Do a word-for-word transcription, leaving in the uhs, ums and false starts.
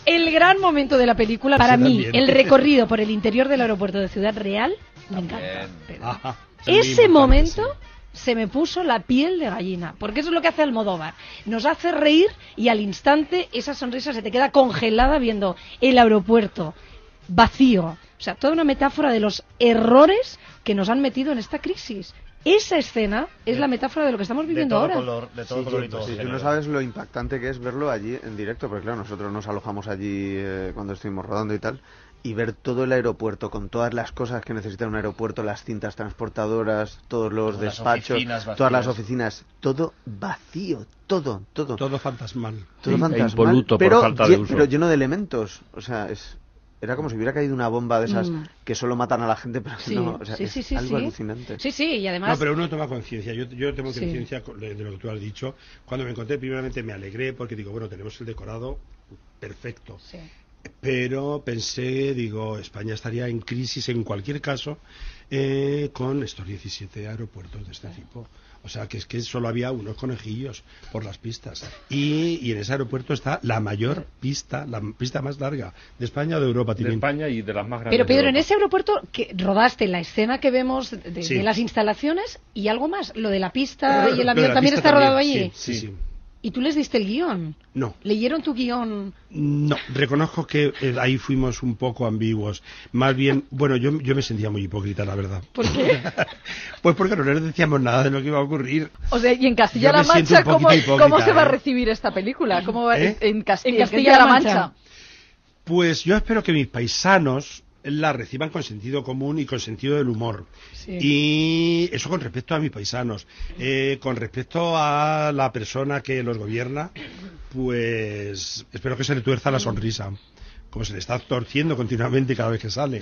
El gran momento de la película, para mí, el recorrido por el interior del aeropuerto de Ciudad Real, me encanta. Ajá, Ese momento se me puso la piel de gallina, porque eso es lo que hace Almodóvar. Nos hace reír y al instante esa sonrisa se te queda congelada viendo el aeropuerto vacío. O sea, toda una metáfora de los errores que nos han metido en esta crisis. Esa escena es la metáfora de lo que estamos viviendo de todo ahora. Color, de todo sí, color sí, y todo sí, género. tú no sabes lo impactante que es verlo allí en directo, porque claro, nosotros nos alojamos allí eh, cuando estuvimos rodando y tal, y ver todo el aeropuerto con todas las cosas que necesita un aeropuerto, las cintas transportadoras, todos los Todas despachos, las todas las oficinas, todo vacío, todo, todo. Todo fantasmal. Todo Sí, fantasmal, e impoluto pero, por falta de lle- uso. pero lleno de elementos. O sea, es era como si hubiera caído una bomba de esas Mm. que solo matan a la gente, pero Sí, no, o sea, sí, es sí, sí, algo sí. alucinante. Sí, sí, y además... No, pero uno toma conciencia. Yo, yo tengo Sí. conciencia de, de lo que tú has dicho. Cuando me encontré, primeramente me alegré porque digo, bueno, tenemos el decorado perfecto. Sí. Pero pensé, digo, España estaría en crisis en cualquier caso eh, con estos diecisiete aeropuertos de este tipo. O sea, que es que solo había unos conejillos por las pistas. Y, y en ese aeropuerto está la mayor pista, la pista más larga de España o de Europa. De Tienen. España y de las más grandes Pero Pedro, de en Europa. ese aeropuerto que rodaste la escena que vemos de, Sí. de las instalaciones y algo más, lo de la pista y el Lo de avión la también pista está rodado allí. Sí, sí, sí. ¿Y tú les diste el guión? No. ¿Leyeron tu guión? No, reconozco que eh, ahí fuimos un poco ambiguos. Más bien, bueno, yo, yo me sentía muy hipócrita, la verdad. ¿Por qué? Pues porque no les decíamos nada de lo que iba a ocurrir. O sea, y en Castilla-La Yo me siento Mancha, un ¿cómo, poquito hipócrita, ¿cómo se va a ¿eh? recibir esta película? ¿Cómo va, ¿Eh? en, Castilla, En en Castilla-La Mancha? Pues yo espero que mis paisanos la reciban con sentido común y con sentido del humor. Sí. Y eso con respecto a mis paisanos. Eh, con respecto a la persona que los gobierna, pues espero que se le tuerza la sonrisa, como se le está torciendo continuamente cada vez que sale.